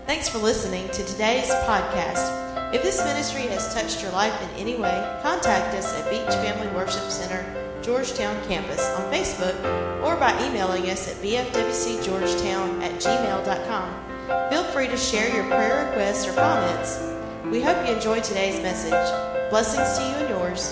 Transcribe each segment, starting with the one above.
Thanks for listening to today's podcast. If this ministry has touched your life in any way, contact us at Beach Family Worship Center, Georgetown Campus on Facebook or by emailing us at bfwcgeorgetown@gmail.com. Feel free to share your prayer requests or comments. We hope you enjoyed today's message. Blessings to you and yours.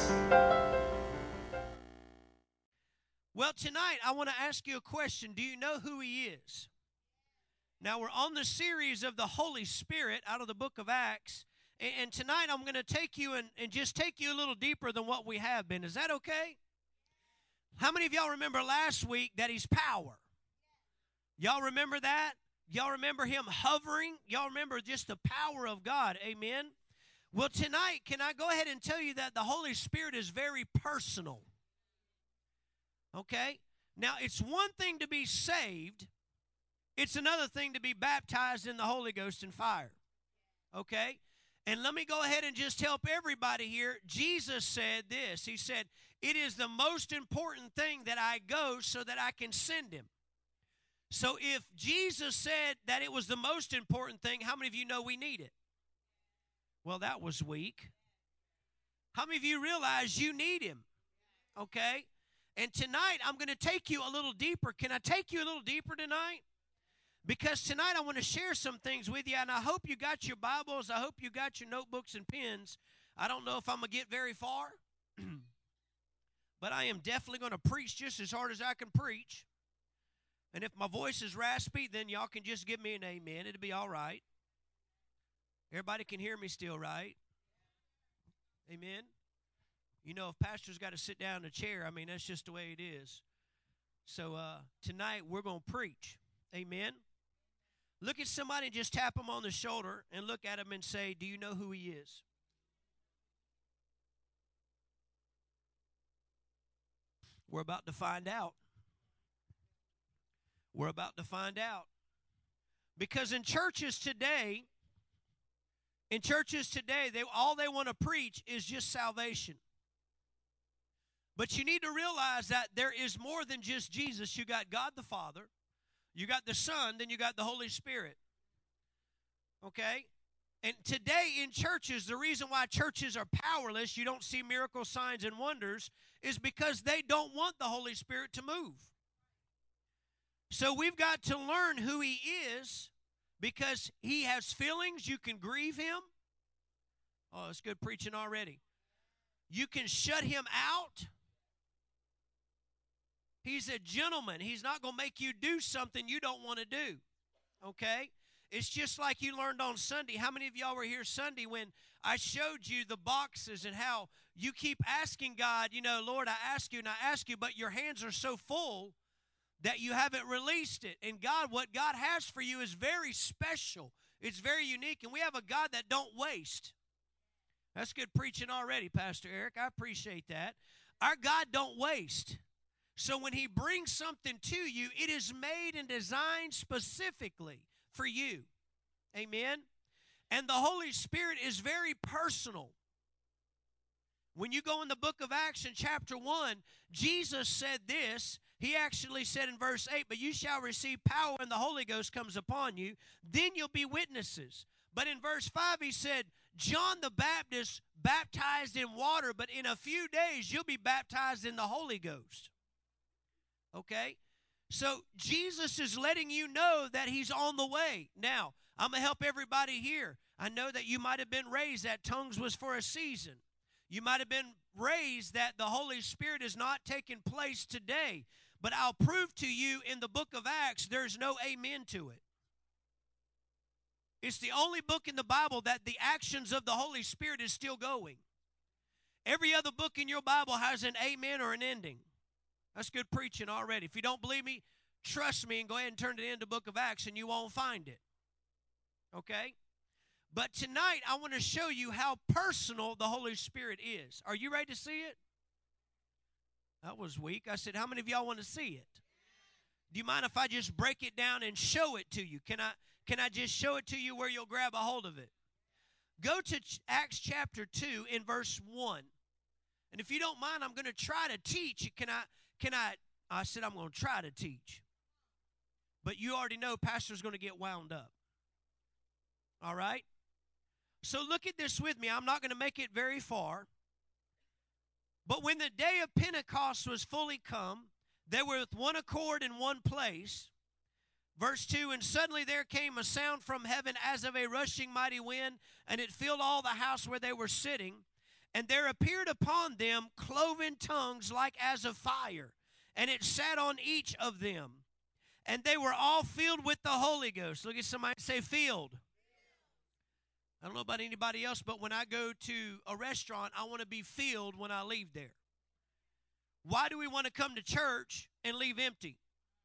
Well, tonight I want to ask you a question. Do you know who He is? Now, we're on the series of the Holy Spirit out of the book of Acts. And tonight I'm going to take you and just take you a little deeper than what we have been. Is that okay? How many of y'all remember last week that He's power? Y'all remember that? Y'all remember Him hovering? Y'all remember just the power of God? Amen? Well, tonight, can I go ahead and tell you that the Holy Spirit is very personal? Okay? Now, it's one thing to be saved. It's another thing to be baptized in the Holy Ghost and fire. Okay? And let me go ahead and just help everybody here. Jesus said this. He said, it is the most important thing that I go so that I can send Him. So if Jesus said that it was the most important thing, how many of you know we need it? Well, that was weak. How many of you realize you need Him? Okay? And tonight I'm going to take you a little deeper. Can I take you a little deeper tonight? Because tonight I want to share some things with you, and I hope you got your Bibles. I hope you got your notebooks and pens. I don't know if I'm going to get very far, but I am definitely going to preach just as hard as I can preach. And if my voice is raspy, then y'all can just give me an amen. It'll be all right. Everybody can hear me still, right? Amen? You know, if pastor's got to sit down in a chair, I mean, that's just the way it is. So tonight we're going to preach. Amen? Look at somebody and just tap them on the shoulder and look at them and say, do you know who He is? We're about to find out. We're about to find out. Because in churches today, all they want to preach is just salvation. But you need to realize that there is more than just Jesus. You got God the Father. You got the Son, then you got the Holy Spirit. Okay? And today in churches, the reason why churches are powerless, you don't see miracles, signs, and wonders, is because they don't want the Holy Spirit to move. So we've got to learn who He is, because He has feelings. You can grieve Him. Oh, it's good preaching already. You can shut Him out. He's a gentleman. He's not going to make you do something you don't want to do, okay? It's just like you learned on Sunday. How many of y'all were here Sunday when I showed you the boxes and how you keep asking God, you know, Lord, I ask you and I ask you, but your hands are so full that you haven't released it. And God, what God has for you is very special. It's very unique, and we have a God that don't waste. That's good preaching already, Pastor Eric. I appreciate that. Our God don't waste. So when He brings something to you, it is made and designed specifically for you. Amen? And the Holy Spirit is very personal. When you go in the book of Acts in chapter 1, Jesus said this. He actually said in verse 8, but you shall receive power when the Holy Ghost comes upon you. Then you'll be witnesses. But in verse 5, He said, John the Baptist baptized in water, but in a few days you'll be baptized in the Holy Ghost. Okay? So Jesus is letting you know that He's on the way. Now, I'm going to help everybody here. I know that you might have been raised that tongues was for a season. You might have been raised that the Holy Spirit is not taking place today. But I'll prove to you in the book of Acts, there's no amen to it. It's the only book in the Bible that the actions of the Holy Spirit is still going. Every other book in your Bible has an amen or an ending. That's good preaching already. If you don't believe me, trust me and go ahead and turn it into the book of Acts and you won't find it. Okay? But tonight I want to show you how personal the Holy Spirit is. Are you ready to see it? That was weak. I said, how many of y'all want to see it? Do you mind if I just break it down and show it to you? Can I just show it to you where you'll grab a hold of it? Go to Acts chapter 2 in verse 1. And if you don't mind, I'm going to try to teach. I said I'm going to try to teach. But you already know pastor's going to get wound up. All right? So look at this with me. I'm not going to make it very far. But when the day of Pentecost was fully come, they were with one accord in one place. Verse 2, and suddenly there came a sound from heaven as of a rushing mighty wind, and it filled all the house where they were sitting. And there appeared upon them cloven tongues like as of fire, and it sat on each of them. And they were all filled with the Holy Ghost. Look at somebody say filled. I don't know about anybody else, but when I go to a restaurant, I want to be filled when I leave there. Why do we want to come to church and leave empty?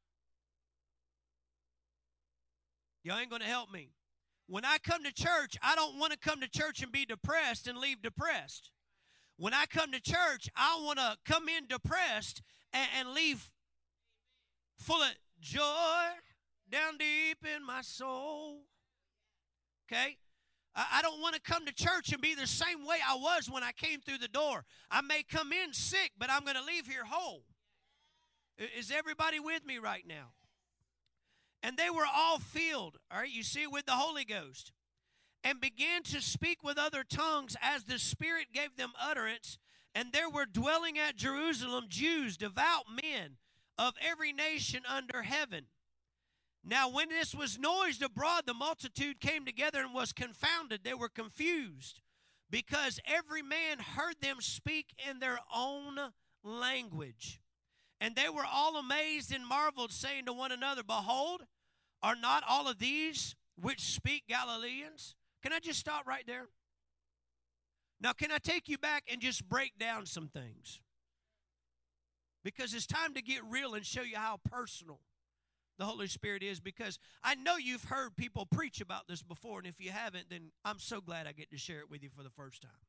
Y'all ain't going to help me. When I come to church, I don't want to come to church and be depressed and leave depressed. When I come to church, I want to come in depressed and leave full of joy down deep in my soul. Okay? I don't want to come to church and be the same way I was when I came through the door. I may come in sick, but I'm going to leave here whole. Is everybody with me right now? And they were all filled, all right, you see, with the Holy Ghost, and began to speak with other tongues as the Spirit gave them utterance. And there were dwelling at Jerusalem Jews, devout men of every nation under heaven. Now when this was noised abroad, the multitude came together and was confounded. They were confused, because every man heard them speak in their own language. And they were all amazed and marveled, saying to one another, behold, are not all of these which speak Galileans? Can I just stop right there? Now, can I take you back and just break down some things? Because it's time to get real and show you how personal the Holy Spirit is. Because I know you've heard people preach about this before, and if you haven't, then I'm so glad I get to share it with you for the first time.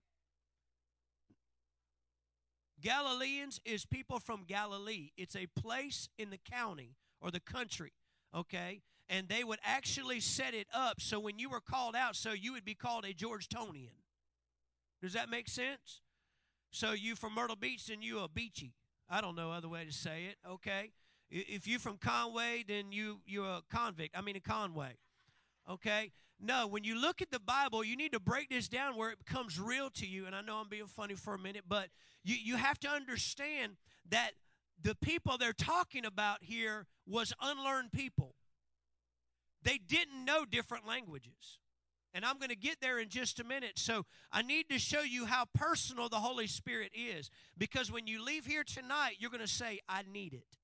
Galileans is people from Galilee. It's a place in the county or the country, okay? And they would actually set it up so when you were called out, so you would be called a Georgetonian. Does that make sense? So you from Myrtle Beach, then you a Beachy. I don't know other way to say it, okay? If you from Conway, then you're a convict. I mean a Conway, okay? No, when you look at the Bible, you need to break this down where it becomes real to you. And I know I'm being funny for a minute, but you have to understand that the people they're talking about here was unlearned people. They didn't know different languages. And I'm going to get there in just a minute. So I need to show you how personal the Holy Spirit is. Because when you leave here tonight, you're going to say, I need it.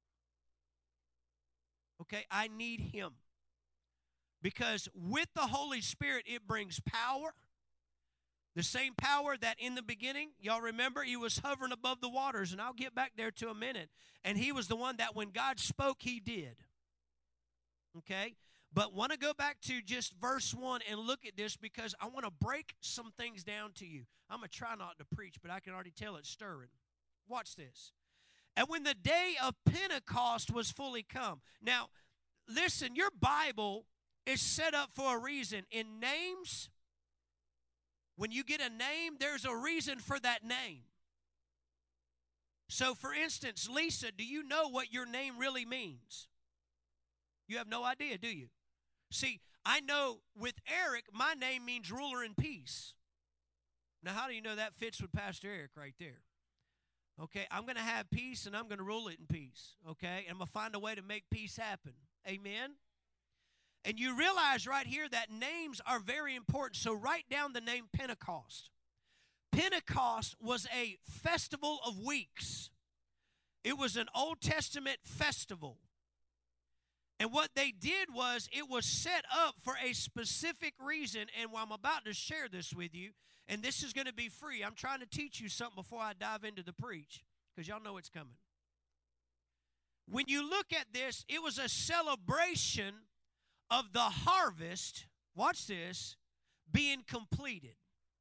Okay, I need Him. Because with the Holy Spirit, it brings power. The same power that in the beginning, y'all remember, He was hovering above the waters. And I'll get back there to a minute. And He was the one that when God spoke, He did. Okay? But want to go back to just verse 1 and look at this, because I want to break some things down to you. I'm going to try not to preach, but I can already tell it's stirring. Watch this. And when the day of Pentecost was fully come. Now, listen, your Bible is set up for a reason. In names, when you get a name, there's a reason for that name. So, for instance, Lisa, do you know what your name really means? You have no idea, do you? See, I know with Eric, my name means ruler in peace. Now, how do you know that fits with Pastor Eric right there? Okay, I'm going to have peace and I'm going to rule it in peace. Okay, and I'm going to find a way to make peace happen. Amen? And you realize right here that names are very important. So write down the name Pentecost. Pentecost was a festival of weeks. It was an Old Testament festival. And what they did was it was set up for a specific reason. And I'm about to share this with you. And this is going to be free. I'm trying to teach you something before I dive into the preach, because y'all know it's coming. When you look at this, it was a celebration of the harvest, watch this, being completed.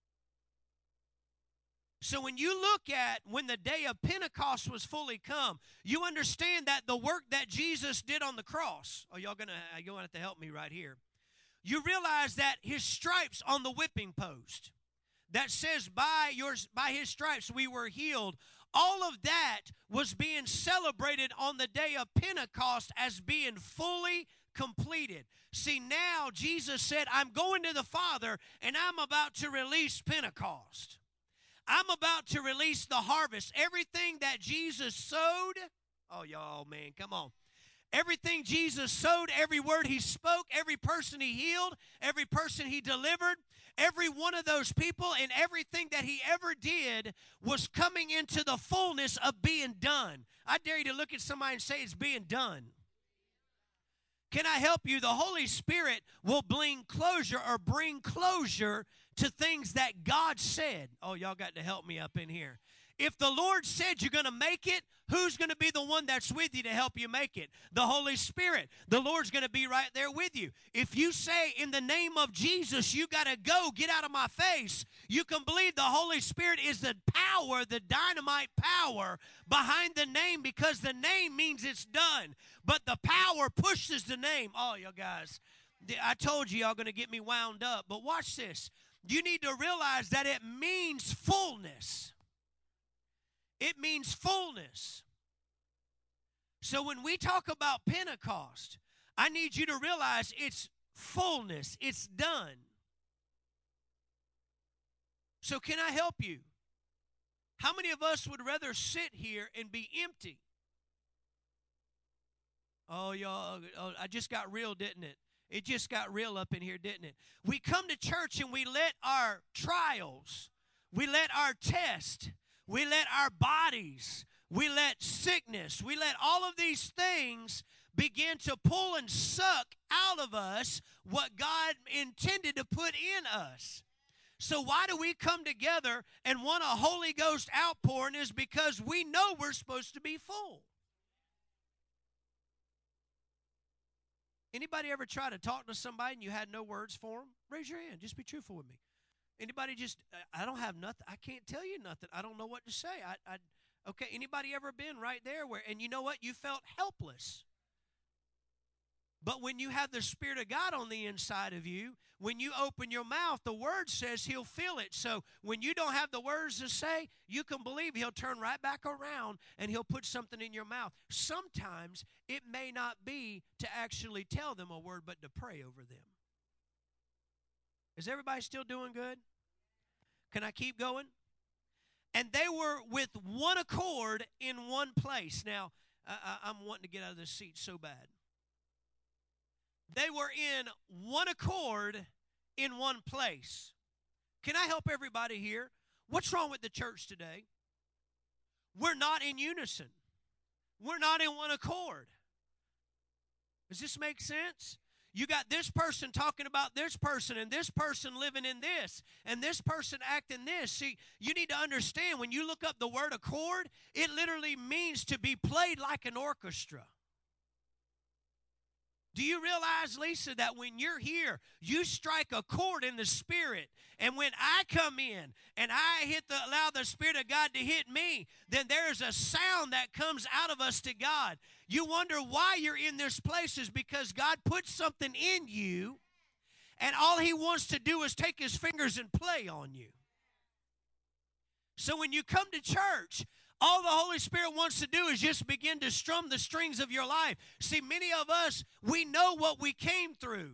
So when you look at when the day of Pentecost was fully come, you understand that the work that Jesus did on the cross, you're going to have to help me right here. You realize that His stripes on the whipping post, that says by His stripes we were healed, all of that was being celebrated on the day of Pentecost as being fully completed. See, now Jesus said, I'm going to the Father, and I'm about to release Pentecost. I'm about to release the harvest. Everything that Jesus sowed, oh, y'all, man, come on. Everything Jesus sowed, every word he spoke, every person he healed, every person he delivered, every one of those people and everything that he ever did was coming into the fullness of being done. I dare you to look at somebody and say it's being done. Can I help you? The Holy Spirit will bring closure to things that God said. Oh, y'all got to help me up in here. If the Lord said you're going to make it, who's going to be the one that's with you to help you make it? The Holy Spirit. The Lord's going to be right there with you. If you say, in the name of Jesus, you got to go, get out of my face, you can believe the Holy Spirit is the power, the dynamite power behind the name, because the name means it's done. But the power pushes the name. Oh, you guys, I told you y'all going to get me wound up. But watch this. You need to realize that it means fullness. It means fullness. So when we talk about Pentecost, I need you to realize it's fullness. It's done. So can I help you? How many of us would rather sit here and be empty? Oh, y'all, I just got real, didn't it? It just got real up in here, didn't it? We come to church and we let our trials, we let our test, we let our bodies, we let sickness, we let all of these things begin to pull and suck out of us what God intended to put in us. So why do we come together and want a Holy Ghost outpouring? Is because we know we're supposed to be full. Anybody ever try to talk to somebody and you had no words for them? Raise your hand. Just be truthful with me. Anybody just, I don't have nothing. I can't tell you nothing. I don't know what to say. Okay, anybody ever been right there where, and you know what? You felt helpless. But when you have the Spirit of God on the inside of you, when you open your mouth, the Word says He'll fill it. So when you don't have the words to say, you can believe He'll turn right back around and He'll put something in your mouth. Sometimes it may not be to actually tell them a word, but to pray over them. Is everybody still doing good? Can I keep going? And they were with one accord in one place. Now, I'm wanting to get out of this seat so bad. They were in one accord in one place. Can I help everybody here? What's wrong with the church today? We're not in unison. We're not in one accord. Does this make sense? You got this person talking about this person and this person living in this and this person acting this. See, you need to understand when you look up the word accord, it literally means to be played like an orchestra. Do you realize, Lisa, that when you're here, you strike a chord in the Spirit, and when I come in and I allow the Spirit of God to hit me, then there's a sound that comes out of us to God. You wonder why you're in this place is because God put something in you, and all He wants to do is take His fingers and play on you. So when you come to church, all the Holy Spirit wants to do is just begin to strum the strings of your life. See, many of us, we know what we came through.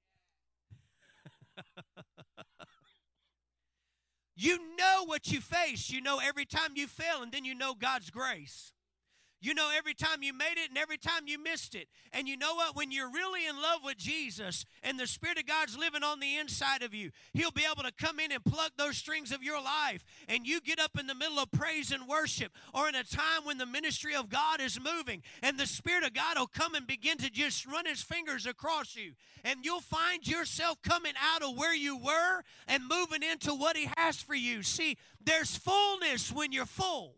You know what you face. You know every time you fail, and then you know God's grace. You know every time you made it and every time you missed it. And you know what? When you're really in love with Jesus and the Spirit of God's living on the inside of you, He'll be able to come in and pluck those strings of your life. And you get up in the middle of praise and worship, or in a time when the ministry of God is moving, and the Spirit of God will come and begin to just run His fingers across you. And you'll find yourself coming out of where you were and moving into what He has for you. See, there's fullness when you're full.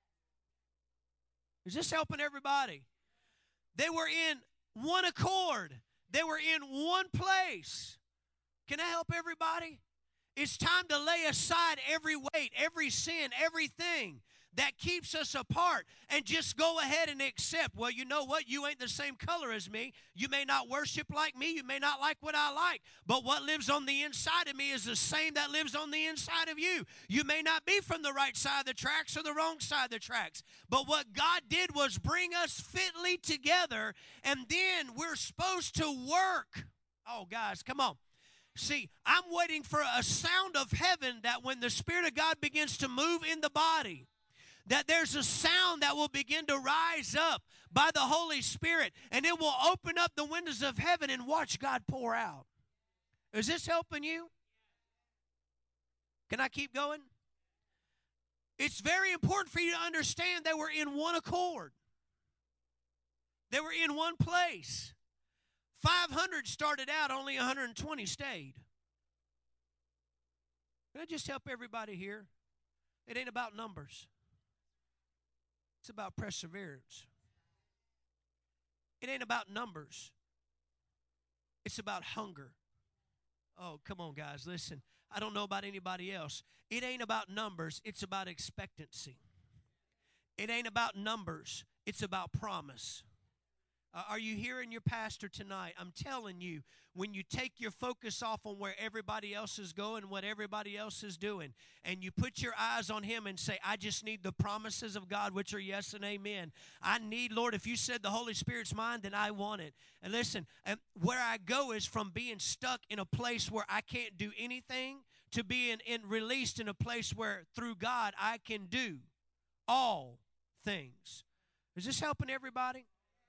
Is this helping everybody? They were in one accord. They were in one place. Can I help everybody? It's time to lay aside every weight, every sin, everything that keeps us apart and just go ahead and accept, well, you know what? You ain't the same color as me. You may not worship like me. You may not like what I like. But what lives on the inside of me is the same that lives on the inside of you. You may not be from the right side of the tracks or the wrong side of the tracks. But what God did was bring us fitly together, and then we're supposed to work. Oh, guys, come on. See, I'm waiting for a sound of heaven that when the Spirit of God begins to move in the body, that there's a sound that will begin to rise up by the Holy Spirit, and it will open up the windows of heaven and watch God pour out. Is this helping you? Can I keep going? It's very important for you to understand they were in one accord. They were in one place. 500 started out, only 120 stayed. Can I just help everybody here? It ain't about numbers. It's about perseverance. It ain't about numbers. It's about hunger. Oh, come on, guys, listen. I don't know about anybody else. It ain't about numbers. It's about expectancy. It ain't about numbers. It's about promise. Are you hearing your pastor tonight? I'm telling you, when you take your focus off on where everybody else is going, what everybody else is doing, and you put your eyes on Him and say, I just need the promises of God, which are yes and amen. I need, Lord, if you said the Holy Spirit's mine, then I want it. And listen, where I go is from being stuck in a place where I can't do anything to being released in a place where through God I can do all things. Is this helping everybody?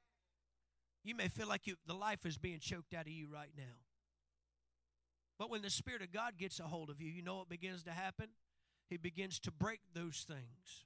You may feel like the life is being choked out of you right now. But when the Spirit of God gets a hold of you, you know what begins to happen? He begins to break those things.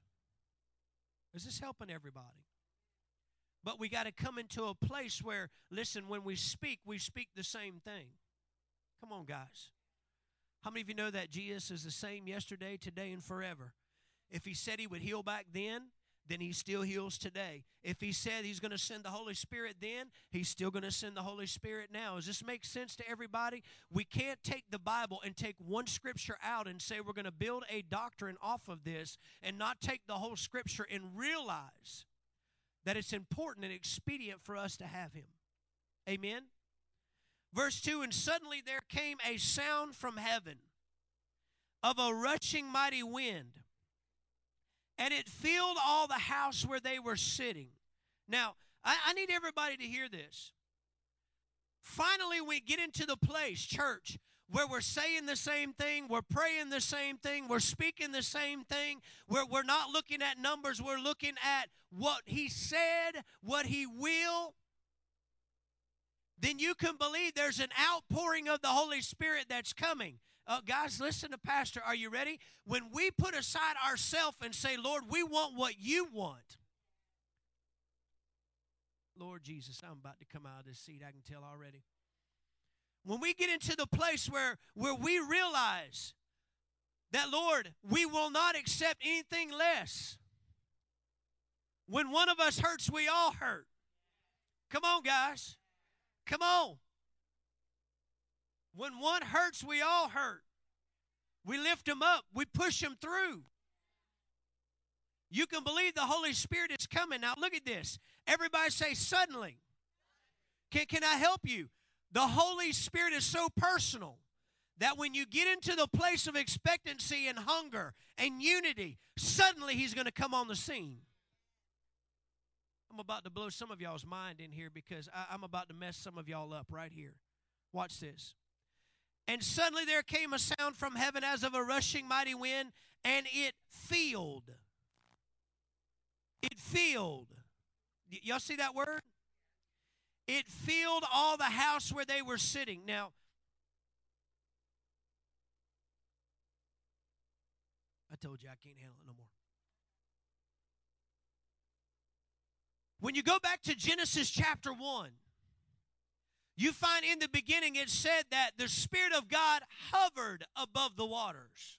Is this helping everybody? But we got to come into a place where, listen, when we speak the same thing. Come on, guys. How many of you know that Jesus is the same yesterday, today, and forever? If He said He would heal back then He still heals today. If He said He's going to send the Holy Spirit then, He's still going to send the Holy Spirit now. Does this make sense to everybody? We can't take the Bible and take one scripture out and say we're going to build a doctrine off of this and not take the whole scripture and realize that it's important and expedient for us to have Him. Amen? Verse 2, and suddenly there came a sound from heaven of a rushing mighty wind, and it filled all the house where they were sitting. Now, I need everybody to hear this. Finally, we get into the place, church, where we're saying the same thing, we're praying the same thing, we're speaking the same thing, where we're not looking at numbers, we're looking at what He said, what He will. Then you can believe there's an outpouring of the Holy Spirit that's coming. Guys, listen to Pastor. Are you ready? When we put aside ourselves and say, Lord, we want what you want. Lord Jesus, I'm about to come out of this seat. I can tell already. When we get into the place where we realize that, Lord, we will not accept anything less. When one of us hurts, we all hurt. Come on, guys. Come on. When one hurts, we all hurt. We lift them up. We push them through. You can believe the Holy Spirit is coming. Now, look at this. Everybody say, suddenly. Can I help you? The Holy Spirit is so personal that when you get into the place of expectancy and hunger and unity, suddenly He's going to come on the scene. I'm about to blow some of y'all's mind in here because I'm about to mess some of y'all up right here. Watch this. And suddenly there came a sound from heaven as of a rushing mighty wind, and it filled. It filled. Y'all see that word? It filled all the house where they were sitting. Now, I told you I can't handle it no more. When you go back to Genesis chapter 1, you find in the beginning it said that the Spirit of God hovered above the waters.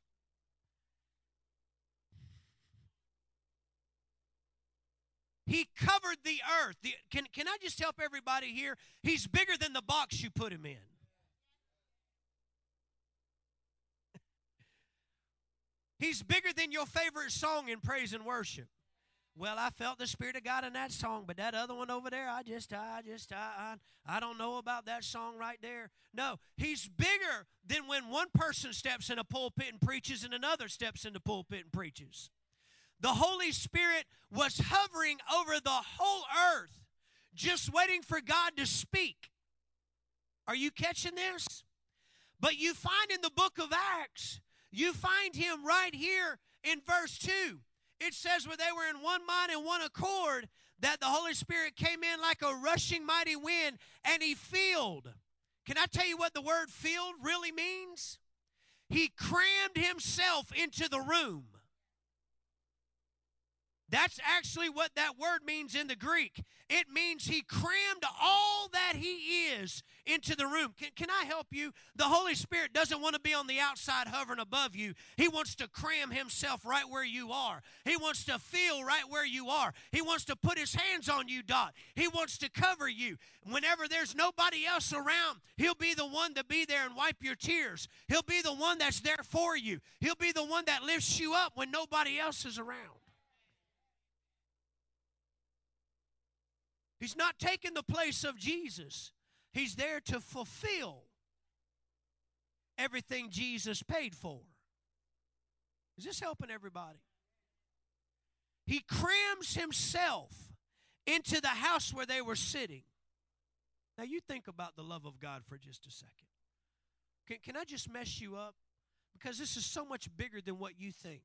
He covered the earth. Can I just help everybody here? He's bigger than the box you put Him in. He's bigger than your favorite song in praise and worship. Well, I felt the Spirit of God in that song, but that other one over there, I don't know about that song right there. No, He's bigger than when one person steps in a pulpit and preaches and another steps in the pulpit and preaches. The Holy Spirit was hovering over the whole earth, just waiting for God to speak. Are you catching this? But you find in the book of Acts, you find Him right here in verse 2. It says where they were in one mind and one accord, that the Holy Spirit came in like a rushing mighty wind, and He filled. Can I tell you what the word filled really means? He crammed Himself into the room. That's actually what that word means in the Greek. It means He crammed all that He is into the room. Can I help you? The Holy Spirit doesn't want to be on the outside hovering above you. He wants to cram Himself right where you are. He wants to feel right where you are. He wants to put His hands on you, Dot. He wants to cover you. Whenever there's nobody else around, He'll be the one to be there and wipe your tears. He'll be the one that's there for you. He'll be the one that lifts you up when nobody else is around. He's not taking the place of Jesus. He's there to fulfill everything Jesus paid for. Is this helping everybody? He crams Himself into the house where they were sitting. Now you think about the love of God for just a second. Can I just mess you up? Because this is so much bigger than what you think.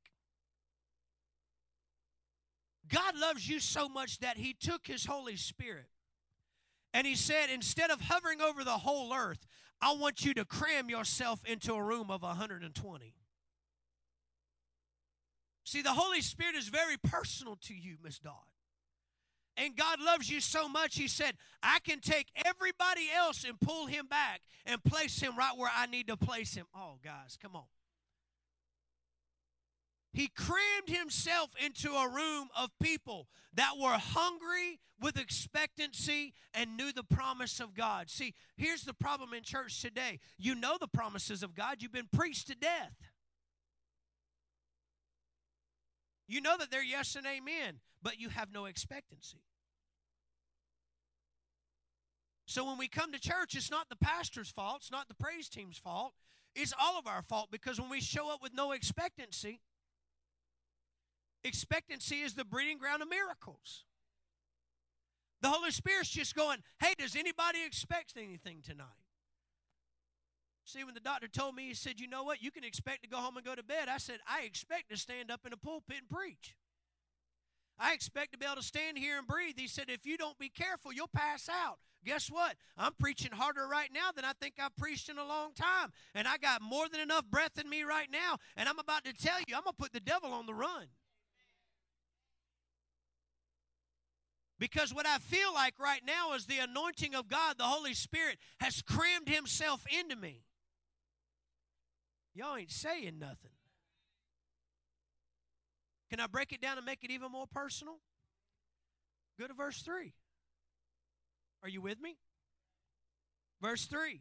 God loves you so much that He took His Holy Spirit and He said, instead of hovering over the whole earth, I want you to cram yourself into a room of 120. See, the Holy Spirit is very personal to you, Miss Dodd. And God loves you so much, He said, I can take everybody else and pull him back and place him right where I need to place him. Oh, guys, come on. He crammed Himself into a room of people that were hungry with expectancy and knew the promise of God. See, here's the problem in church today. You know the promises of God. You've been preached to death. You know that they're yes and amen, but you have no expectancy. So when we come to church, it's not the pastor's fault. It's not the praise team's fault. It's all of our fault, because when we show up with no expectancy, expectancy is the breeding ground of miracles. The Holy Spirit's just going, hey, does anybody expect anything tonight? See, when the doctor told me, he said, you know what, you can expect to go home and go to bed. I said, I expect to stand up in a pulpit and preach. I expect to be able to stand here and breathe. He said, if you don't be careful, you'll pass out. Guess what? I'm preaching harder right now than I think I've preached in a long time. And I got more than enough breath in me right now. And I'm about to tell you, I'm going to put the devil on the run. Because what I feel like right now is the anointing of God, the Holy Spirit, has crammed Himself into me. Y'all ain't saying nothing. Can I break it down and make it even more personal? Go to verse 3. Are you with me? Verse 3.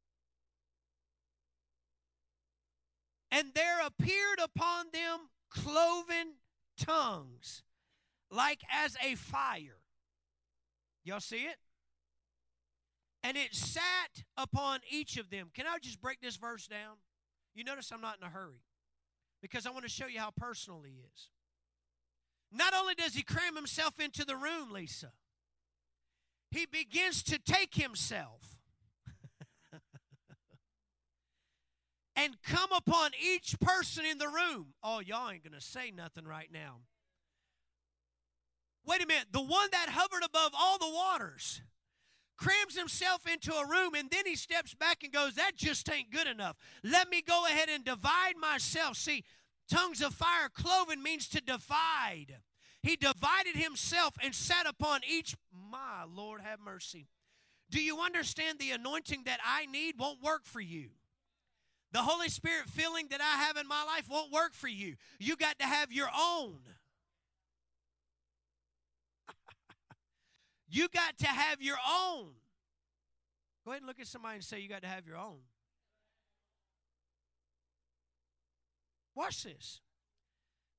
And there appeared upon them cloven tongues, like as a fire. Y'all see it? And it sat upon each of them. Can I just break this verse down? You notice I'm not in a hurry, because I want to show you how personal He is. Not only does He cram Himself into the room, Lisa, He begins to take Himself and come upon each person in the room. Oh, y'all ain't going to say nothing right now. Wait a minute. The one that hovered above all the waters crams Himself into a room, and then He steps back and goes, that just ain't good enough. Let me go ahead and divide myself. See, tongues of fire, cloven, means to divide. He divided Himself and sat upon each. My Lord, have mercy. Do you understand the anointing that I need won't work for you? The Holy Spirit feeling that I have in my life won't work for you. You got to have your own. You got to have your own. Go ahead and look at somebody and say, you got to have your own. Watch this.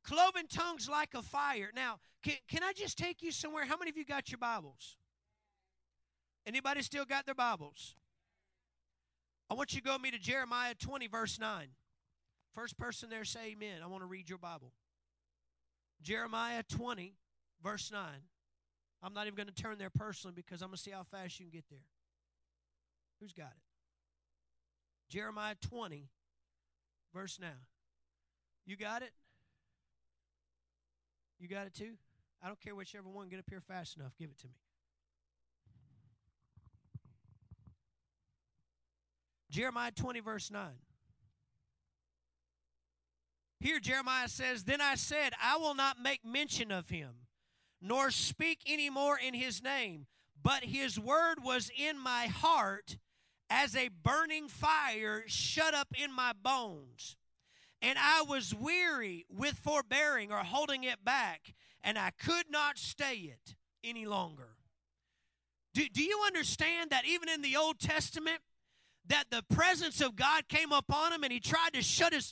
Cloven tongues like a fire. Now, can I just take you somewhere? How many of you got your Bibles? Anybody still got their Bibles? I want you to go with me to Jeremiah 20, verse 9. First person there say amen. I want to read your Bible. Jeremiah 20, verse 9. I'm not even going to turn there personally because I'm going to see how fast you can get there. Who's got it? Jeremiah 20, verse 9. You got it? You got it too? I don't care whichever one. Get up here fast enough. Give it to me. Jeremiah 20, verse 9. Here Jeremiah says, Then I said, I will not make mention of him, nor speak any more in his name, but his word was in my heart as a burning fire shut up in my bones. And I was weary with forbearing or holding it back, and I could not stay it any longer. Do you understand that even in the Old Testament, that the presence of God came upon him and he tried to shut his...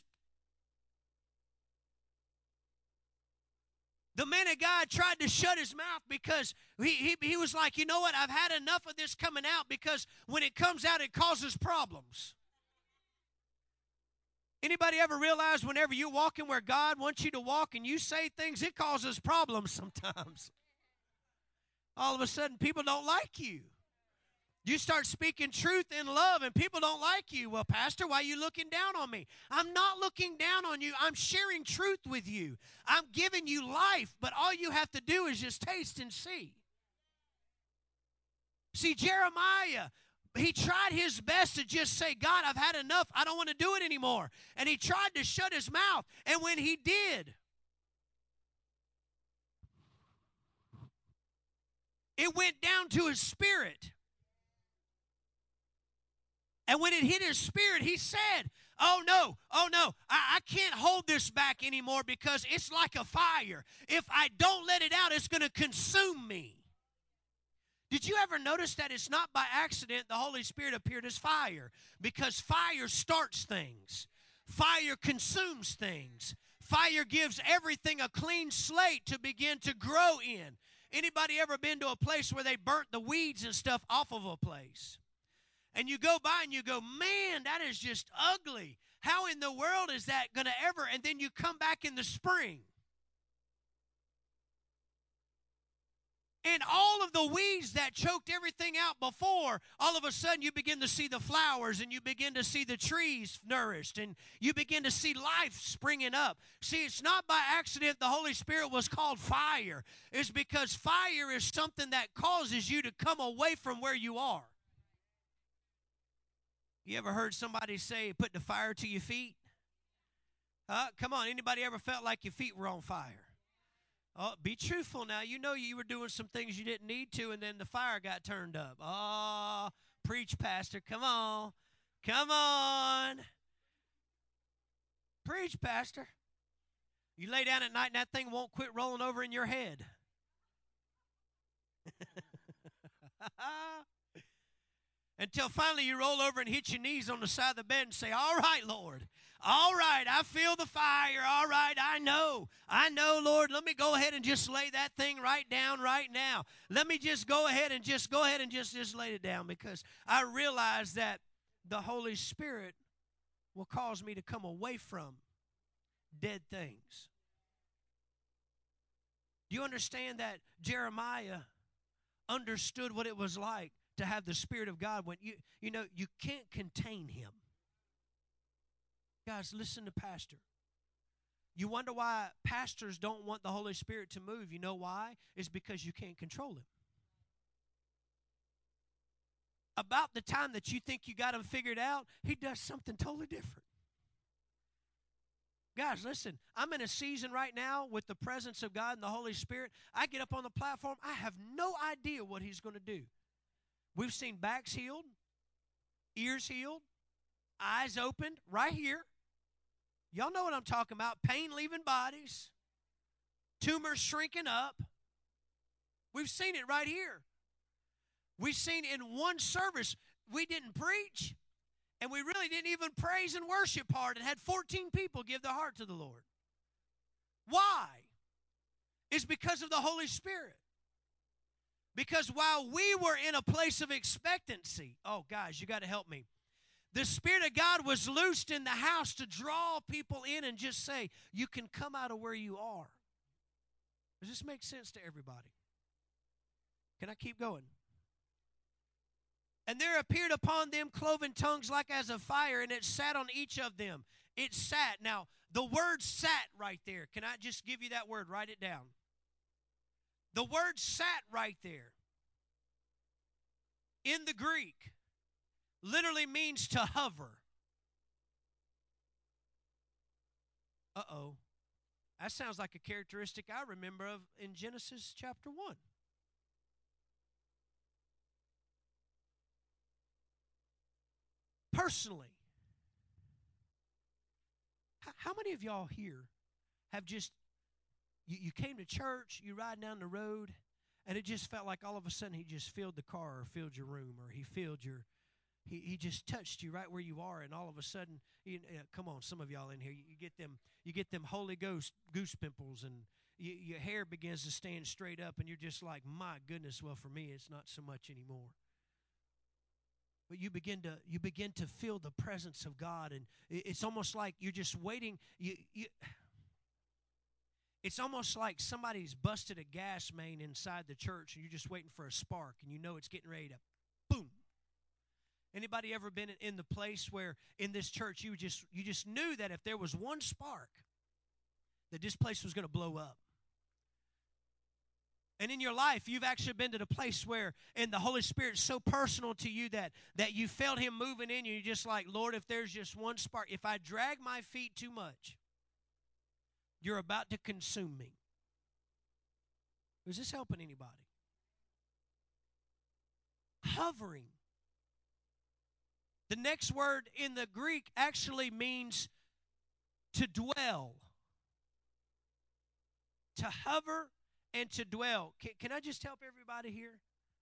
The man of God tried to shut his mouth because he was like, you know what, I've had enough of this coming out because when it comes out, it causes problems. Anybody ever realize whenever you're walking where God wants you to walk and you say things, it causes problems sometimes. All of a sudden, people don't like you. You start speaking truth in love and people don't like you. Well, Pastor, why are you looking down on me? I'm not looking down on you. I'm sharing truth with you. I'm giving you life, but all you have to do is just taste and see. See, Jeremiah, he tried his best to just say, God, I've had enough. I don't want to do it anymore. And he tried to shut his mouth. And when he did, it went down to his spirit. And when it hit his spirit, he said, oh no, I can't hold this back anymore because it's like a fire. If I don't let it out, it's going to consume me. Did you ever notice that it's not by accident the Holy Spirit appeared as fire? Because fire starts things. Fire consumes things. Fire gives everything a clean slate to begin to grow in. Anybody ever been to a place where they burnt the weeds and stuff off of a place? And you go by and you go, man, that is just ugly. How in the world is that going to ever? And then you come back in the spring. And all of the weeds that choked everything out before, all of a sudden you begin to see the flowers and you begin to see the trees nourished and you begin to see life springing up. See, it's not by accident the Holy Spirit was called fire. It's because fire is something that causes you to come away from where you are. You ever heard somebody say, put the fire to your feet? Come on, anybody ever felt like your feet were on fire? Oh, be truthful now. You know you were doing some things you didn't need to, and then the fire got turned up. Oh, preach, Pastor. Come on. Come on. Preach, Pastor. You lay down at night, and that thing won't quit rolling over in your head. Until finally you roll over and hit your knees on the side of the bed and say, all right, Lord. All right, I feel the fire. All right, I know, Lord. Let me go ahead and just lay that thing right down right now. Let me just go ahead and just lay it down because I realize that the Holy Spirit will cause me to come away from dead things. Do you understand that Jeremiah understood what it was like to have the Spirit of God when you know you can't contain him? Guys, listen to Pastor. You wonder why pastors don't want the Holy Spirit to move. You know why? It's because you can't control him. About the time that you think you got him figured out, he does something totally different. Guys, listen, I'm in a season right now with the presence of God and the Holy Spirit. I get up on the platform, I have no idea what he's going to do. We've seen backs healed, ears healed, eyes opened right here. Y'all know what I'm talking about. Pain leaving bodies, tumors shrinking up. We've seen it right here. We've seen in one service, we didn't preach, and we really didn't even praise and worship hard and had 14 people give their heart to the Lord. Why? It's because of the Holy Spirit. Because while we were in a place of expectancy, oh, guys, you got to help me. The Spirit of God was loosed in the house to draw people in and just say, you can come out of where you are. Does this make sense to everybody? Can I keep going? And there appeared upon them cloven tongues like as of fire, and it sat on each of them. It sat. Now, the word sat right there. Can I just give you that word? Write it down. The word sat right there in the Greek literally means to hover. Uh-oh. That sounds like a characteristic I remember of in Genesis chapter 1. Personally, how many of y'all here have just, you came to church, you ride down the road, and it just felt like all of a sudden he just filled the car or filled your room or he filled your, he just touched you right where you are, and all of a sudden, come on, some of y'all in here, you get them Holy Ghost goose pimples, and your hair begins to stand straight up, and you're just like, my goodness, well, for me, it's not so much anymore. But you begin to feel the presence of God, and it's almost like you're just waiting. It's almost like somebody's busted a gas main inside the church, and you're just waiting for a spark, and you know it's getting ready to boom. Anybody ever been in the place where in this church you just knew that if there was one spark, that this place was going to blow up? And in your life, you've actually been to the place where, and the Holy Spirit's so personal to you that you felt Him moving in you. You're just like, Lord, if there's just one spark, if I drag my feet too much, you're about to consume me. Is this helping anybody? Hovering. The next word in the Greek actually means to dwell. To hover and to dwell. Can I just help everybody here?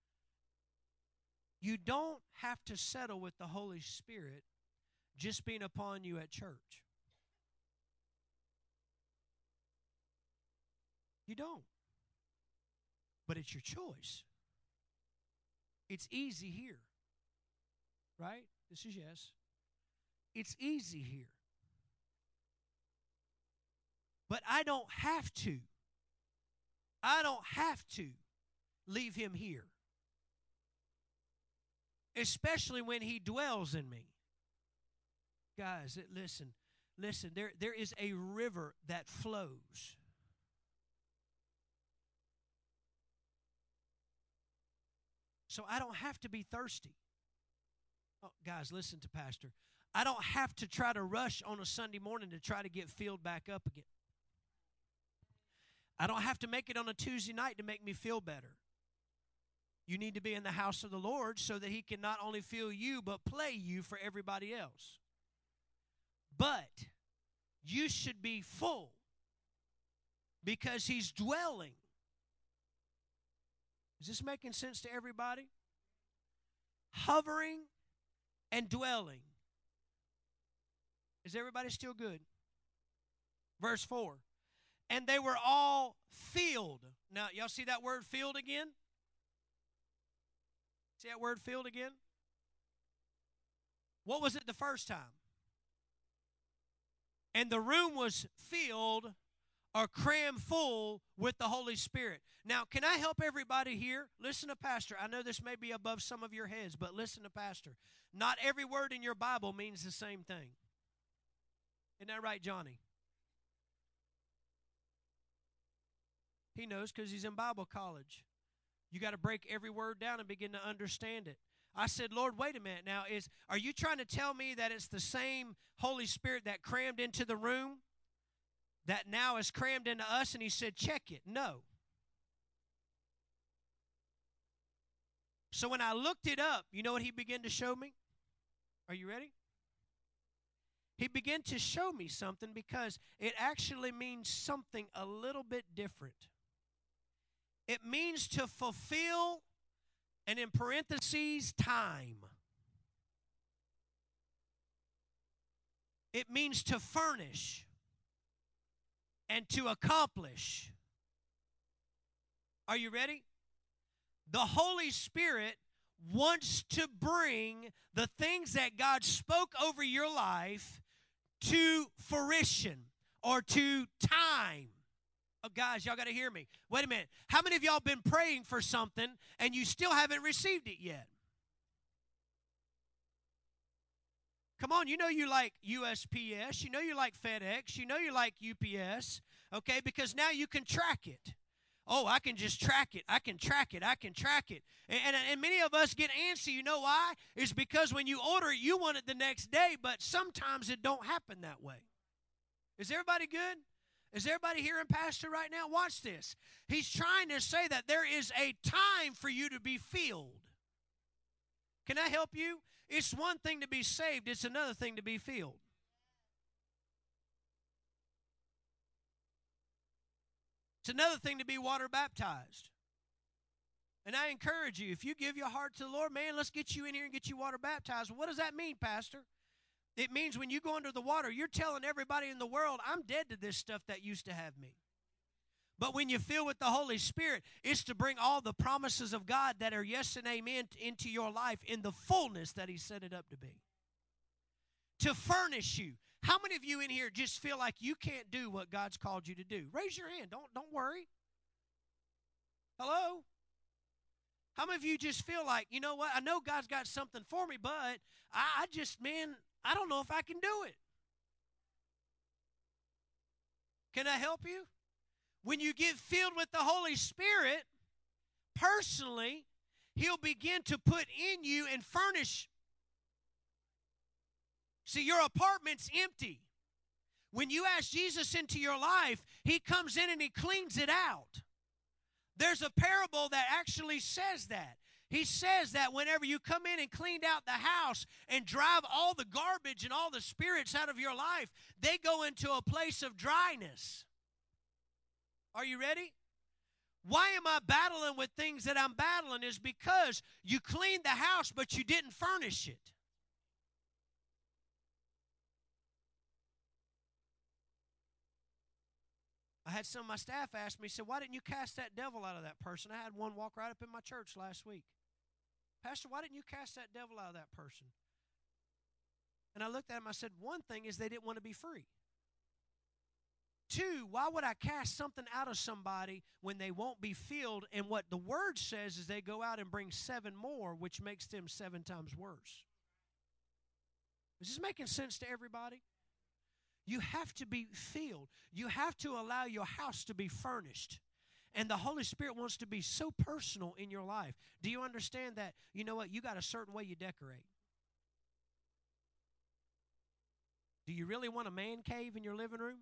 You don't have to settle with the Holy Spirit just being upon you at church. You don't. But it's your choice. It's easy here. Right? This is yes. It's easy here. But I don't have to. I don't have to leave Him here. Especially when He dwells in me. Guys, listen, there is a river that flows. So I don't have to be thirsty. Oh, guys, listen to Pastor. I don't have to try to rush on a Sunday morning to try to get filled back up again. I don't have to make it on a Tuesday night to make me feel better. You need to be in the house of the Lord so that He can not only fill you, but play you for everybody else. But you should be full because He's dwelling. Is this making sense to everybody? Hovering and dwelling. Is everybody still good? Verse 4. And they were all filled. Now, y'all see that word filled again? See that word filled again? What was it the first time? And the room was filled or crammed full with the Holy Spirit. Now, can I help everybody here? Listen to Pastor. I know this may be above some of your heads, but listen to Pastor. Not every word in your Bible means the same thing. Isn't that right, Johnny? He knows because he's in Bible college. You got to break every word down and begin to understand it. I said, Lord, wait a minute. Now, are you trying to tell me that it's the same Holy Spirit that crammed into the room that now is crammed into us? And He said, check it. No. So when I looked it up, you know what He began to show me? Are you ready? He began to show me something because it actually means something a little bit different. It means to fulfill, and in parentheses, time. It means to furnish. and to accomplish. Are you ready? The Holy Spirit wants to bring the things that God spoke over your life to fruition or to time. Oh, guys, y'all got to hear me. Wait a minute. How many of y'all been praying for something and you still haven't received it yet? Come on, you know you like USPS. You know you like FedEx. You know you like UPS. Okay, because now you can track it. Oh, I can just track it. I can track it. I can track it. And many of us get antsy. You know why? It's because when you order it, you want it the next day, but sometimes it don't happen that way. Is everybody good? Is everybody hearing Pastor right now? Watch this. He's trying to say that there is a time for you to be filled. Can I help you? It's one thing to be saved. It's another thing to be filled. It's another thing to be water baptized. And I encourage you, if you give your heart to the Lord, man, let's get you in here and get you water baptized. Well, what does that mean, Pastor? It means when you go under the water, you're telling everybody in the world, I'm dead to this stuff that used to have me. But when you fill with the Holy Spirit, it's to bring all the promises of God that are yes and amen into your life in the fullness that He set it up to be. To furnish you. How many of you in here just feel like you can't do what God's called you to do? Raise your hand. Don't worry. Hello? How many of you just feel like, you know what, I know God's got something for me, but I just, man, I don't know if I can do it. Can I help you? When you get filled with the Holy Spirit, personally, He'll begin to put in you and furnish. See, your apartment's empty. When you ask Jesus into your life, He comes in and He cleans it out. There's a parable that actually says that. He says that whenever you come in and clean out the house and drive all the garbage and all the spirits out of your life, they go into a place of dryness. Are you ready? Why am I battling with things that I'm battling is because you cleaned the house, but you didn't furnish it. I had some of my staff ask me, said, why didn't you cast that devil out of that person? I had one walk right up in my church last week. Pastor, why didn't you cast that devil out of that person? And I looked at him, I said, one thing is they didn't want to be free. Two, why would I cast something out of somebody when they won't be filled? And what the Word says is they go out and bring 7 more, which makes them 7 times worse. Is this making sense to everybody? You have to be filled. You have to allow your house to be furnished. And the Holy Spirit wants to be so personal in your life. Do you understand that? You know what? You got a certain way you decorate. Do you really want a man cave in your living room?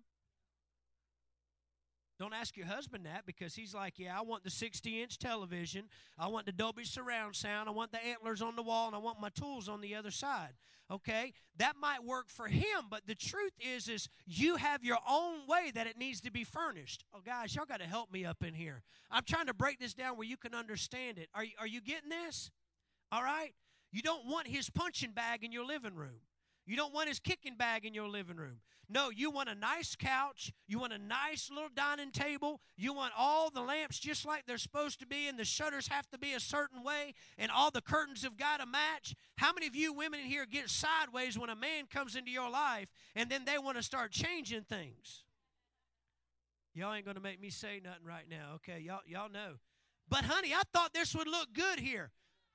Don't ask your husband that because he's like, yeah, I want the 60-inch television. I want the Dolby surround sound. I want the antlers on the wall, and I want my tools on the other side. Okay? That might work for him, but the truth is you have your own way that it needs to be furnished. Oh, guys, y'all got to help me up in here. I'm trying to break this down where you can understand it. Are you getting this? All right? You don't want his punching bag in your living room. You don't want his kicking bag in your living room. No, you want a nice couch. You want a nice little dining table. You want all the lamps just like they're supposed to be, and the shutters have to be a certain way, and all the curtains have got to match. How many of you women in here get sideways when a man comes into your life, and then they want to start changing things? Y'all ain't going to make me say nothing right now, okay? Y'all know. But, honey, I thought this would look good here.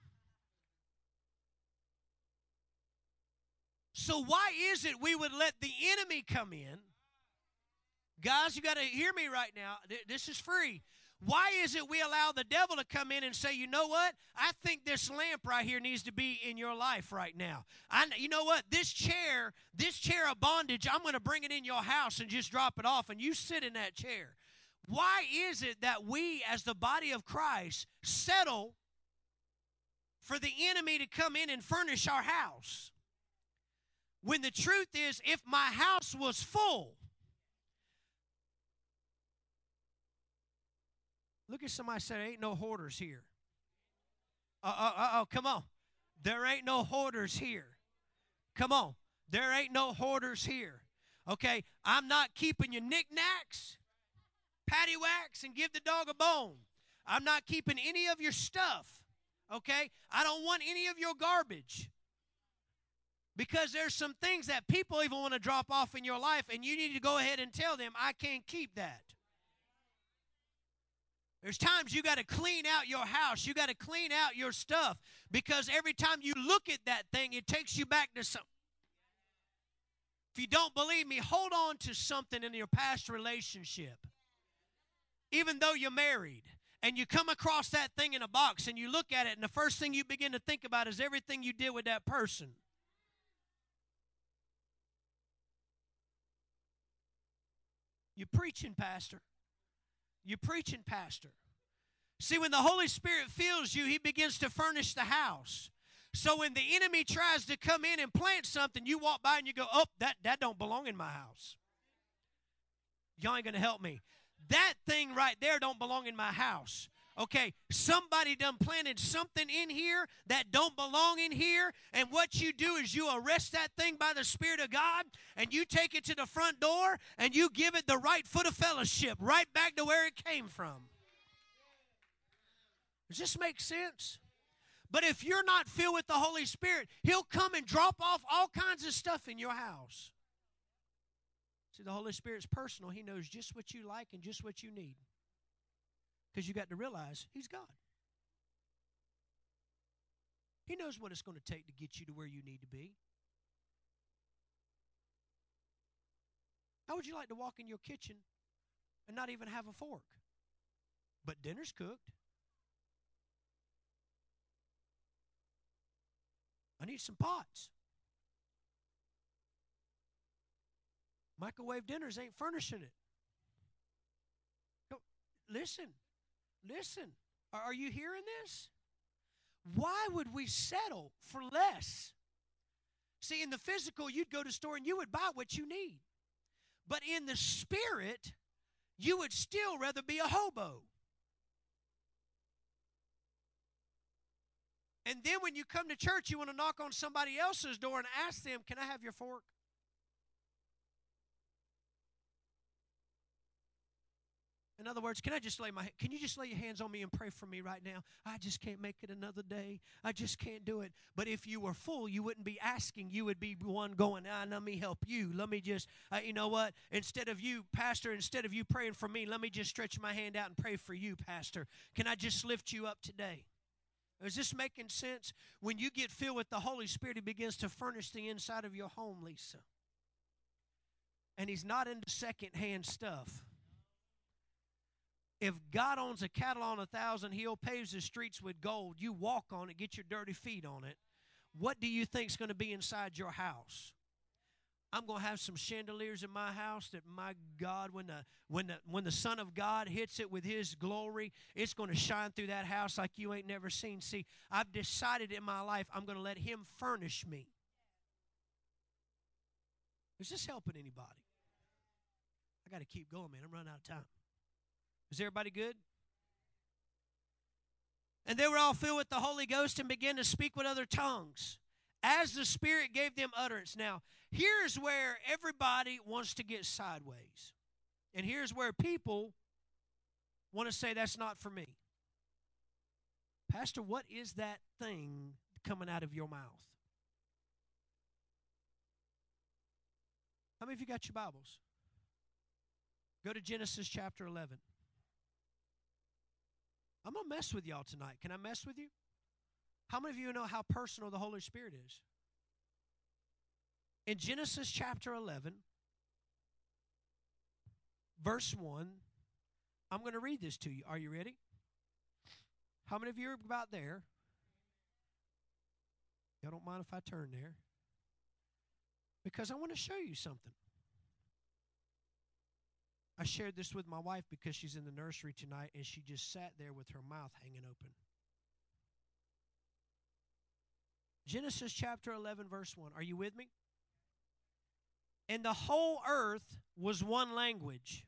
So why is it we would let the enemy come in? Guys, you got to hear me right now. This is free. Why is it we allow the devil to come in and say, you know what? I think this lamp right here needs to be in your life right now. You know what? This chair of bondage, I'm going to bring it in your house and just drop it off, and you sit in that chair. Why is it that we, as the body of Christ, settle for the enemy to come in and furnish our house? When the truth is, if my house was full, look at somebody say, there ain't no hoarders here. Come on. There ain't no hoarders here. Come on. There ain't no hoarders here. Okay, I'm not keeping your knickknacks, paddywhacks, and give the dog a bone. I'm not keeping any of your stuff. Okay, I don't want any of your garbage. Because there's some things that people even want to drop off in your life, and you need to go ahead and tell them, I can't keep that. There's times you got to clean out your house. You got to clean out your stuff, because every time you look at that thing, it takes you back to something. If you don't believe me, hold on to something in your past relationship. Even though you're married, and you come across that thing in a box, and you look at it, and the first thing you begin to think about is everything you did with that person. You're preaching, Pastor. You're preaching, Pastor. See, when the Holy Spirit fills you, He begins to furnish the house. So when the enemy tries to come in and plant something, you walk by and you go, oh, that don't belong in my house. Y'all ain't going to help me. That thing right there don't belong in my house. Okay, somebody done planted something in here that don't belong in here, and what you do is you arrest that thing by the Spirit of God, and you take it to the front door, and you give it the right foot of fellowship, right back to where it came from. Does this make sense? But if you're not filled with the Holy Spirit, He'll come and drop off all kinds of stuff in your house. See, the Holy Spirit's personal. He knows just what you like and just what you need. Because you got to realize He's God. He knows what it's going to take to get you to where you need to be. How would you like to walk in your kitchen and not even have a fork? But dinner's cooked. I need some pots. Microwave dinners ain't furnishing it. No, listen. Are you hearing this? Why would we settle for less? See, in the physical, you'd go to the store and you would buy what you need. But in the spirit, you would still rather be a hobo. And then when you come to church, you want to knock on somebody else's door and ask them, can I have your fork? In other words, can you just lay your hands on me and pray for me right now? I just can't make it another day. I just can't do it. But if you were full, you wouldn't be asking. You would be one going, let me help you. Let me just, you know what? Instead of you, Pastor, instead of you praying for me, let me just stretch my hand out and pray for you, Pastor. Can I just lift you up today? Is this making sense? When you get filled with the Holy Spirit, He begins to furnish the inside of your home, Lisa. And He's not into secondhand stuff. If God owns a cattle on 1,000 hill, paves the streets with gold, you walk on it, get your dirty feet on it, what do you think is going to be inside your house? I'm going to have some chandeliers in my house that, my God, when the Son of God hits it with His glory, it's going to shine through that house like you ain't never seen. See, I've decided in my life I'm going to let Him furnish me. Is this helping anybody? I got to keep going, man. I'm running out of time. Is everybody good? And they were all filled with the Holy Ghost and began to speak with other tongues, as the Spirit gave them utterance. Now, here's where everybody wants to get sideways. And here's where people want to say, that's not for me. Pastor, what is that thing coming out of your mouth? How many of you got your Bibles? Go to Genesis chapter 11. I'm going to mess with y'all tonight. Can I mess with you? How many of you know how personal the Holy Spirit is? In Genesis chapter 11, verse 1, I'm going to read this to you. Are you ready? How many of you are about there? Y'all don't mind if I turn there? Because I want to show you something. I shared this with my wife because she's in the nursery tonight, and she just sat there with her mouth hanging open. Genesis chapter 11, verse 1. Are you with me? And the whole earth was one language.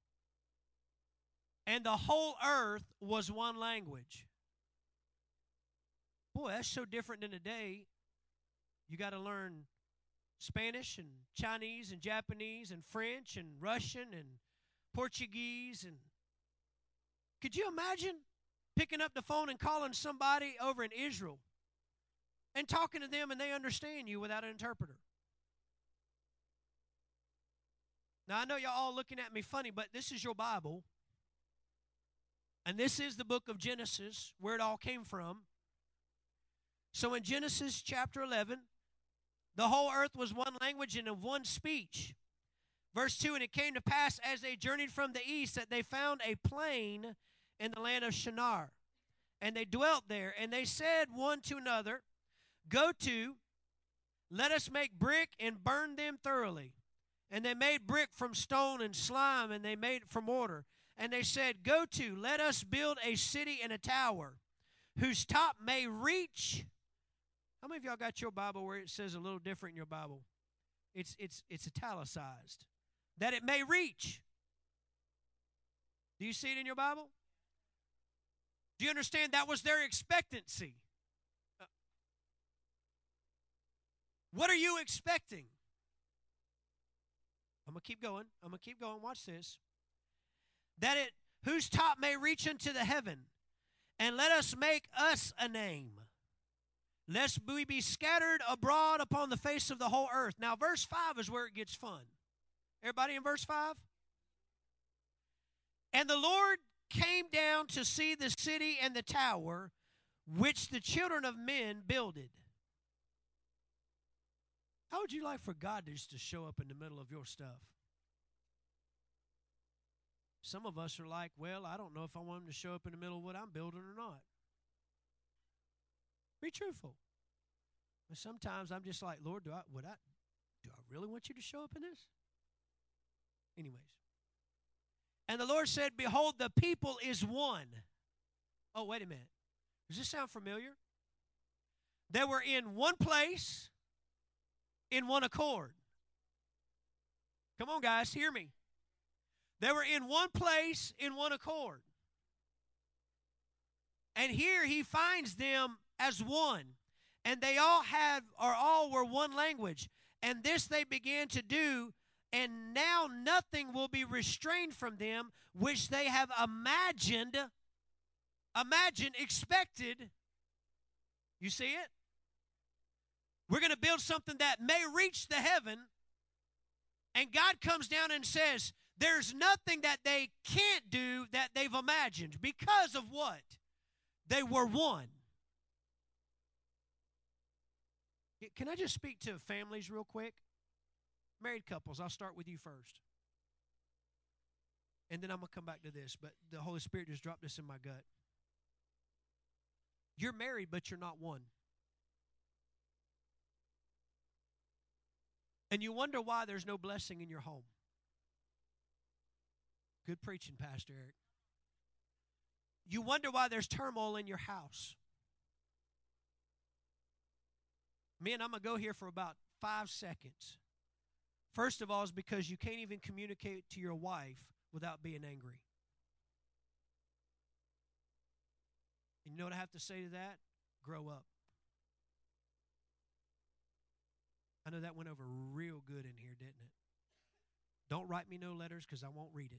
And the whole earth was one language. Boy, that's so different than today. You got to learn Spanish and Chinese and Japanese and French and Russian and Portuguese. And could you imagine picking up the phone and calling somebody over in Israel and talking to them and they understand you without an interpreter? Now, I know y'all all looking at me funny, but this is your Bible. And this is the book of Genesis, where it all came from. So in Genesis chapter 11, the whole earth was one language and of one speech. Verse 2, and it came to pass as they journeyed from the east that they found a plain in the land of Shinar. And they dwelt there. And they said one to another, go to, let us make brick and burn them thoroughly. And they made brick from stone and slime, and they made it from mortar. And they said, go to, let us build a city and a tower, whose top may reach. How many of y'all got your Bible where it says a little different in your Bible? It's italicized. That it may reach. Do you see it in your Bible? Do you understand that was their expectancy? What are you expecting? I'm going to keep going. I'm going to keep going. Watch this. That it, whose top may reach unto the heaven, and let us make us a name, lest we be scattered abroad upon the face of the whole earth. Now, verse 5 is where it gets fun. Everybody in verse 5? And the Lord came down to see the city and the tower, which the children of men builded. How would you like for God just to show up in the middle of your stuff? Some of us are like, well, I don't know if I want him to show up in the middle of what I'm building or not. Be truthful. But sometimes I'm just like, Lord, do I really want you to show up in this? Anyways. And the Lord said, behold, the people is one. Oh, wait a minute. Does this sound familiar? They were in one place, in one accord. Come on, guys, hear me. They were in one place, in one accord. And here he finds them as one. And they all were one language. And this they began to do, and now nothing will be restrained from them, which they have expected. You see it? We're going to build something that may reach the heaven. And God comes down and says, there's nothing that they can't do that they've imagined. Because of what? They were one. Can I just speak to families real quick? Married couples, I'll start with you first. And then I'm going to come back to this, but the Holy Spirit just dropped this in my gut. You're married, but you're not one. And you wonder why there's no blessing in your home. Good preaching, Pastor Eric. You wonder why there's turmoil in your house. Man, I'm going to go here for about 5 seconds. First of all, is because you can't even communicate to your wife without being angry. And you know what I have to say to that? Grow up. I know that went over real good in here, didn't it? Don't write me no letters because I won't read it.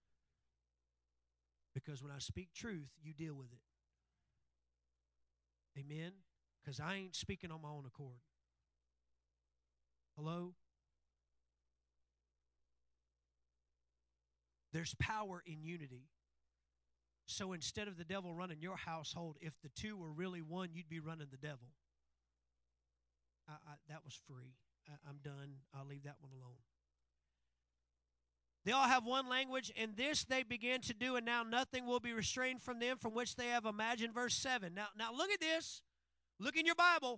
Because when I speak truth, you deal with it. Amen? Because I ain't speaking on my own accord. Hello? There's power in unity. So instead of the devil running your household, if the two were really one, you'd be running the devil. That was free. I'm done. I'll leave that one alone. They all have one language, and this they began to do, and now nothing will be restrained from them from which they have imagined. Verse 7. Now look at this. Look in your Bible.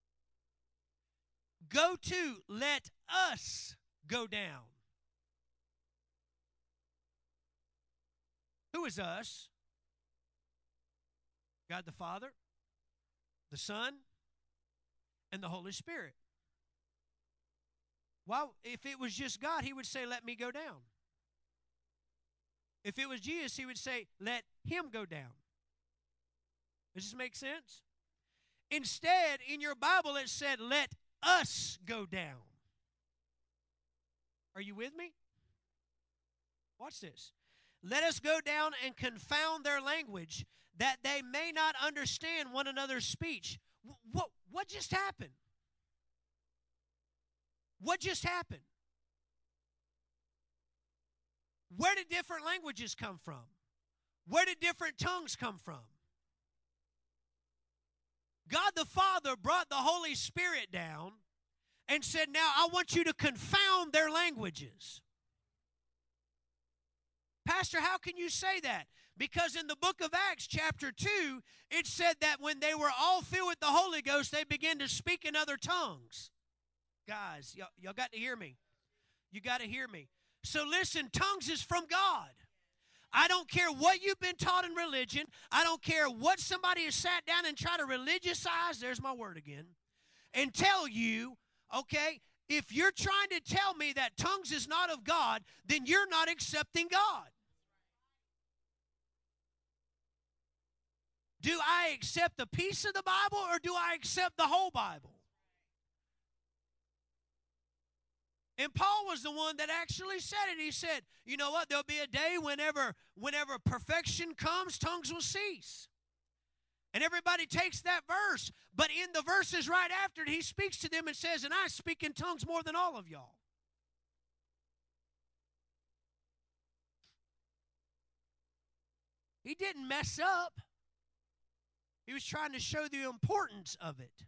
Go to, let us go down. Who is us? God the Father, the Son, and the Holy Spirit. Well, if it was just God, he would say, let me go down. If it was Jesus, he would say, let him go down. Does this make sense? Instead, in your Bible, it said, let us go down. Are you with me? Watch this. Let us go down and confound their language, that they may not understand one another's speech. What just happened? What just happened? Where did different languages come from? Where did different tongues come from? God the Father brought the Holy Spirit down and said, now I want you to confound their languages. Pastor, how can you say that? Because in the book of Acts chapter 2, it said that when they were all filled with the Holy Ghost, they began to speak in other tongues. Guys, y'all got to hear me. You got to hear me. So listen, tongues is from God. I don't care what you've been taught in religion. I don't care what somebody has sat down and tried to religiousize, there's my word again, and tell you, okay, if you're trying to tell me that tongues is not of God, then you're not accepting God. Do I accept a piece of the Bible or do I accept the whole Bible? And Paul was the one that actually said it. He said, you know what, there'll be a day whenever perfection comes, tongues will cease. And everybody takes that verse. But in the verses right after it, he speaks to them and says, and I speak in tongues more than all of y'all. He didn't mess up. He was trying to show the importance of it.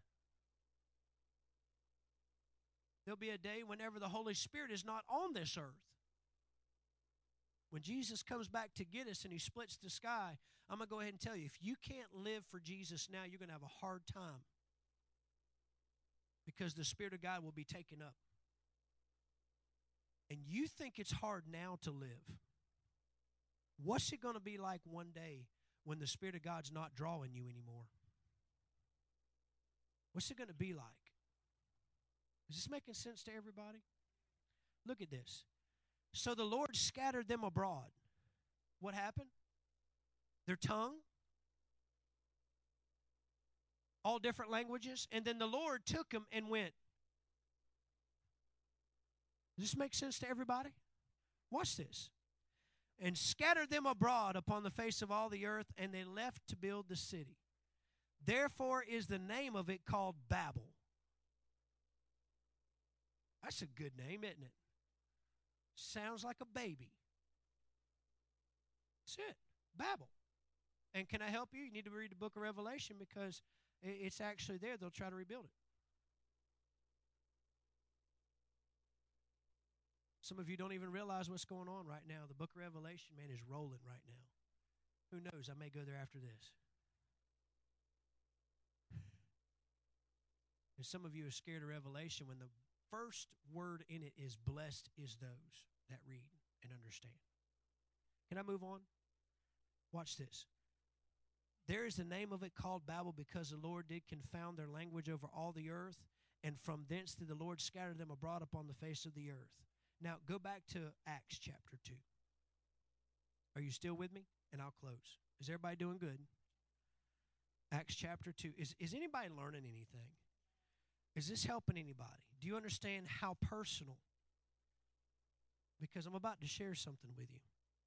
There'll be a day whenever the Holy Spirit is not on this earth. When Jesus comes back to get us and he splits the sky, I'm going to go ahead and tell you, if you can't live for Jesus now, you're going to have a hard time. Because the Spirit of God will be taken up. And you think it's hard now to live. What's it going to be like one day when the Spirit of God's not drawing you anymore? What's it going to be like? Is this making sense to everybody? Look at this. So the Lord scattered them abroad. What happened? Their tongue. All different languages. And then the Lord took them and went. Does this make sense to everybody? Watch this. And scattered them abroad upon the face of all the earth, and they left to build the city. Therefore is the name of it called Babel. That's a good name, isn't it? Sounds like a baby. That's it. Babel. And can I help you? You need to read the book of Revelation because it's actually there. They'll try to rebuild it. Some of you don't even realize what's going on right now. The book of Revelation, man, is rolling right now. Who knows? I may go there after this. And some of you are scared of Revelation when the first word in it is blessed is those that read and understand. Can I move on? Watch this. There is the name of it called Babel because the Lord did confound their language over all the earth, and from thence did the Lord scatter them abroad upon the face of the earth. Now, go back to Acts chapter 2. Are you still with me? And I'll close. Is everybody doing good? Acts chapter 2. Is anybody learning anything? Is this helping anybody? Do you understand how personal? Because I'm about to share something with you.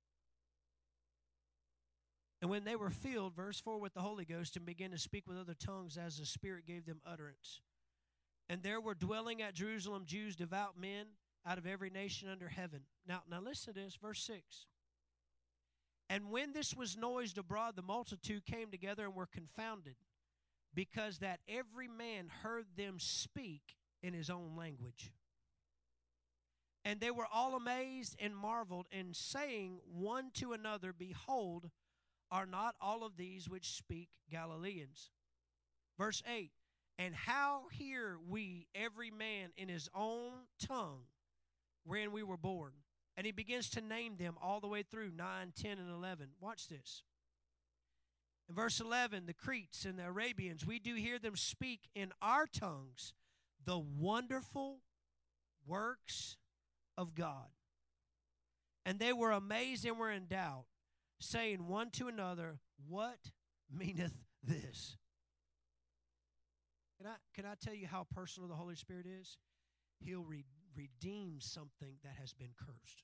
And when they were filled, verse 4, with the Holy Ghost, and began to speak with other tongues as the Spirit gave them utterance. And there were dwelling at Jerusalem Jews, devout men, out of every nation under heaven. Now listen to this, verse 6. And when this was noised abroad, the multitude came together and were confounded, because that every man heard them speak in his own language. And they were all amazed and marveled, and saying one to another, Behold, are not all of these which speak Galileans? Verse 8. And how hear we every man in his own tongue wherein we were born? And he begins to name them all the way through 9, 10, and 11. Watch this. In verse 11, the Cretes and the Arabians, we do hear them speak in our tongues the wonderful works of God. And they were amazed and were in doubt, saying one to another, What meaneth this? Can I tell you how personal the Holy Spirit is? He'll redeem something that has been cursed.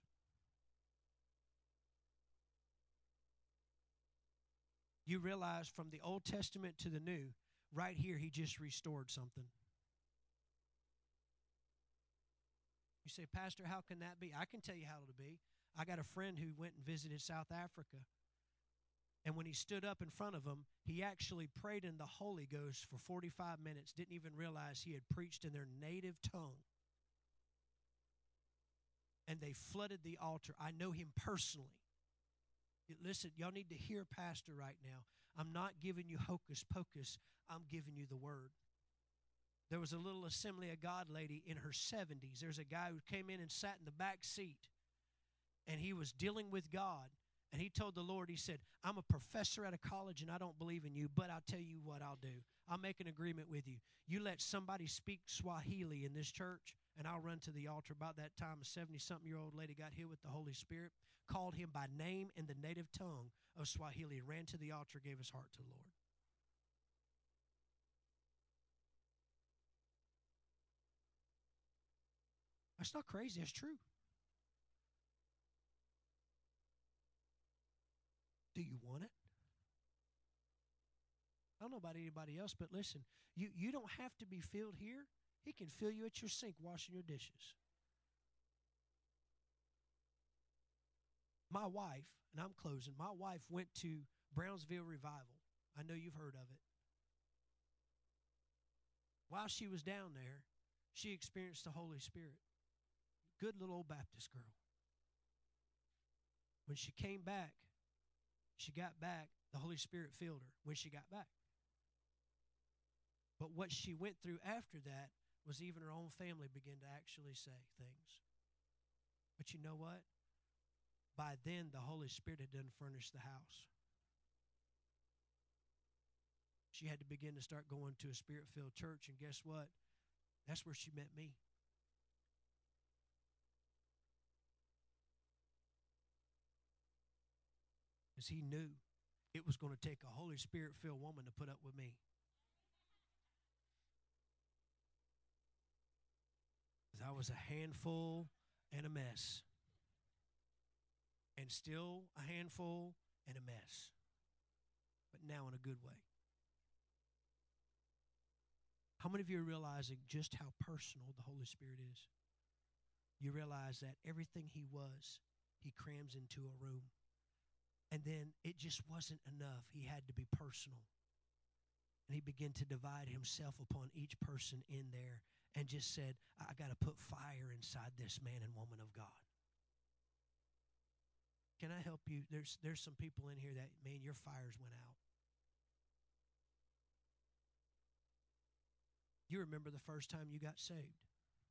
You realize from the Old Testament to the New, right here, he just restored something. You say, Pastor, how can that be? I can tell you how it'll be. I got a friend who went and visited South Africa. And when he stood up in front of them, he actually prayed in the Holy Ghost for 45 minutes, didn't even realize he had preached in their native tongue. And they flooded the altar. I know him personally. Listen, y'all need to hear Pastor right now. I'm not giving you hocus pocus. I'm giving you the word. There was a little Assembly of God lady in her 70s. There's a guy who came in and sat in the back seat, and he was dealing with God. And he told the Lord, he said, I'm a professor at a college, and I don't believe in you, but I'll tell you what I'll do. I'll make an agreement with you. You let somebody speak Swahili in this church, and I'll run to the altar. About that time, a 70-something-year-old lady got hit with the Holy Spirit, called him by name in the native tongue of Swahili, and ran to the altar, gave his heart to the Lord. That's not crazy. That's true. Do you want it? I don't know about anybody else, but listen, you don't have to be filled here. He can fill you at your sink washing your dishes. My wife, and I'm closing, my wife went to Brownsville Revival. I know you've heard of it. While she was down there, she experienced the Holy Spirit. Good little old Baptist girl. When she came back, she got back, the Holy Spirit filled her when she got back. But what she went through after that was even her own family began to actually say things. But you know what? By then, the Holy Spirit had done furnished the house. She had to begin to start going to a Spirit-filled church, and guess what? That's where she met me. Because he knew it was going to take a Holy Spirit-filled woman to put up with me. Because I was a handful and a mess. And still a handful and a mess. But now in a good way. How many of you are realizing just how personal the Holy Spirit is? You realize that everything he was, he crams into a room. And then it just wasn't enough. He had to be personal. And he began to divide himself upon each person in there and just said, I got to put fire inside this man and woman of God. Can I help you? There's some people in here that, man, your fires went out. You remember the first time you got saved.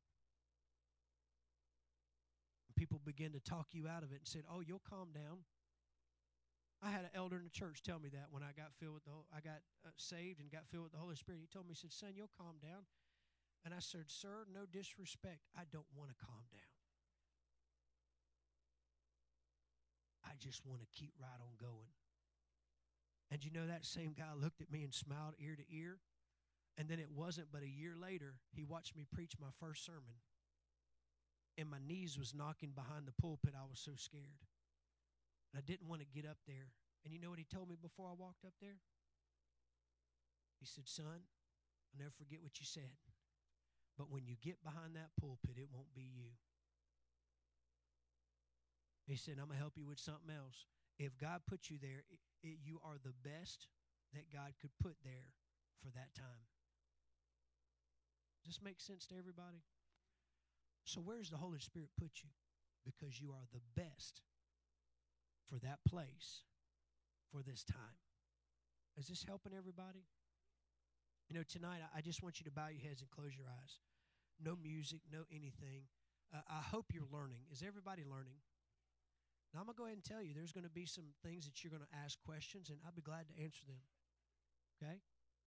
People began to talk you out of it and said, oh, you'll calm down. I had an elder in the church tell me that when I got saved and got filled with the Holy Spirit. He told me, he said, son, you'll calm down. And I said, sir, no disrespect. I don't want to calm down. I just want to keep right on going. And you know, that same guy looked at me and smiled ear to ear. And then it wasn't but a year later, he watched me preach my first sermon. And my knees was knocking behind the pulpit. I was so scared. And I didn't want to get up there. And you know what he told me before I walked up there? He said, son, I'll never forget what you said. But when you get behind that pulpit, it won't be you. He said, I'm going to help you with something else. If God put you there, you are the best that God could put there for that time. Does this make sense to everybody? So where's the Holy Spirit put you? Because you are the best for that place, for this time. Is this helping everybody? You know, tonight, I just want you to bow your heads and close your eyes. No music, no anything. I hope you're learning. Is everybody learning? Now, I'm going to go ahead and tell you, there's going to be some things that you're going to ask questions, and I'll be glad to answer them. Okay?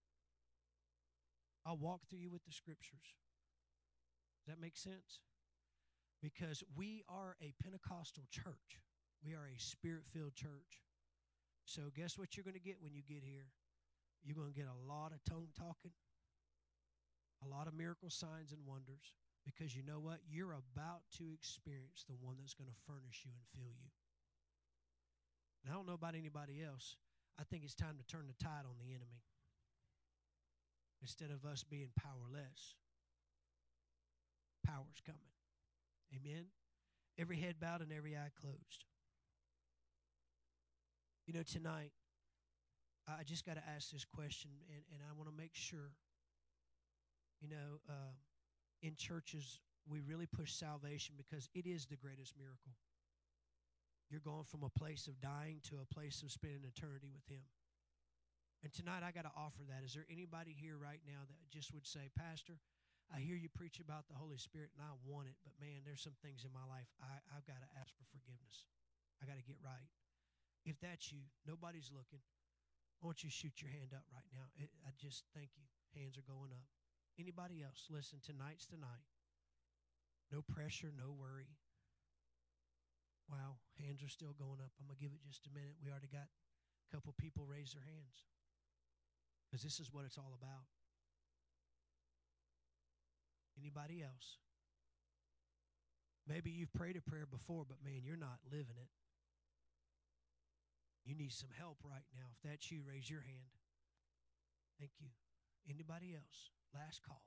I'll walk through you with the scriptures. Does that make sense? Because we are a Pentecostal church. We are a Spirit-filled church. So guess what you're going to get when you get here? You're going to get a lot of tongue talking, a lot of miracle signs and wonders. Because you know what? You're about to experience the one that's going to furnish you and fill you. And I don't know about anybody else. I think it's time to turn the tide on the enemy. Instead of us being powerless, power's coming. Amen? Every head bowed and every eye closed. You know, tonight, I just got to ask this question, and I want to make sure, you know, in churches, we really push salvation because it is the greatest miracle. You're going from a place of dying to a place of spending eternity with Him. And tonight, I got to offer that. Is there anybody here right now that just would say, Pastor, I hear you preach about the Holy Spirit, and I want it, but man, there's some things in my life I've got to ask for forgiveness. I got to get right. If that's you, nobody's looking. I want you to shoot your hand up right now. I just thank you. Hands are going up. Anybody else? Listen, tonight's the night. No pressure, no worry. Wow, hands are still going up. I'm going to give it just a minute. We already got a couple people raise their hands. Because this is what it's all about. Anybody else? Maybe you've prayed a prayer before, but man, you're not living it. You need some help right now. If that's you, raise your hand. Thank you. Anybody else? Last call.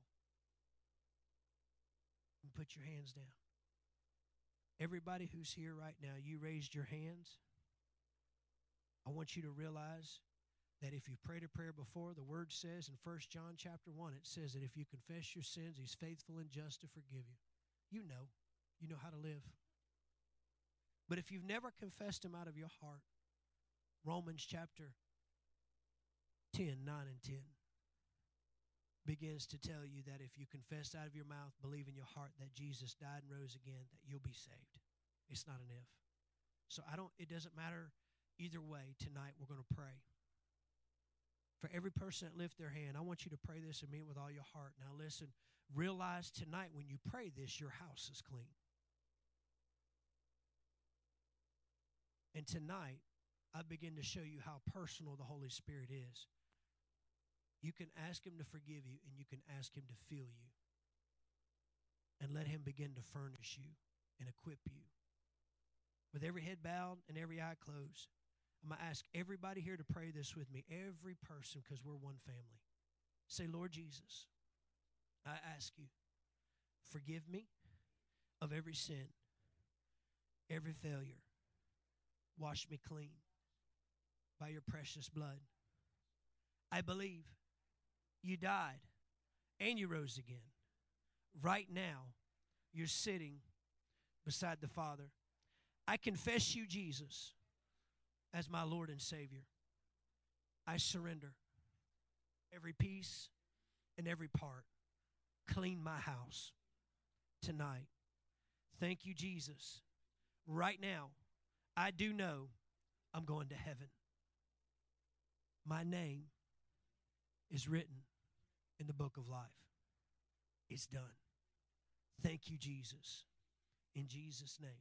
And put your hands down. Everybody who's here right now, you raised your hands. I want you to realize that if you've prayed a prayer before, the Word says in 1 John chapter 1, it says that if you confess your sins, He's faithful and just to forgive you. You know how to live. But if you've never confessed Him out of your heart, Romans chapter 10, 9 and 10 begins to tell you that if you confess out of your mouth, believe in your heart that Jesus died and rose again, that you'll be saved. It's not an if. So it doesn't matter either way. Tonight we're going to pray. For every person that lift their hand, I want you to pray this and mean it with all your heart. Now listen, realize tonight when you pray this, your house is clean. And tonight, I begin to show you how personal the Holy Spirit is. You can ask Him to forgive you, and you can ask Him to fill you. And let Him begin to furnish you and equip you. With every head bowed and every eye closed, I'm going to ask everybody here to pray this with me. Every person, because we're one family. Say, Lord Jesus, I ask you, forgive me of every sin, every failure. Wash me clean by your precious blood. I believe you died and you rose again. Right now, you're sitting beside the Father. I confess you, Jesus, as my Lord and Savior. I surrender every piece and every part. Clean my house tonight. Thank you, Jesus. Right now, I do know I'm going to heaven. My name is written in the book of life. It's done. Thank you, Jesus. In Jesus' name.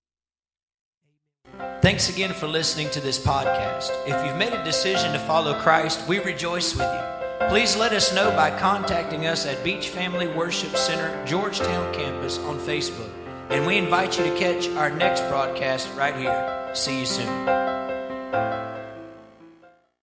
Amen. Thanks again for listening to this podcast. If you've made a decision to follow Christ, we rejoice with you. Please let us know by contacting us at Beach Family Worship Center, Georgetown Campus on Facebook. And we invite you to catch our next broadcast right here. See you soon.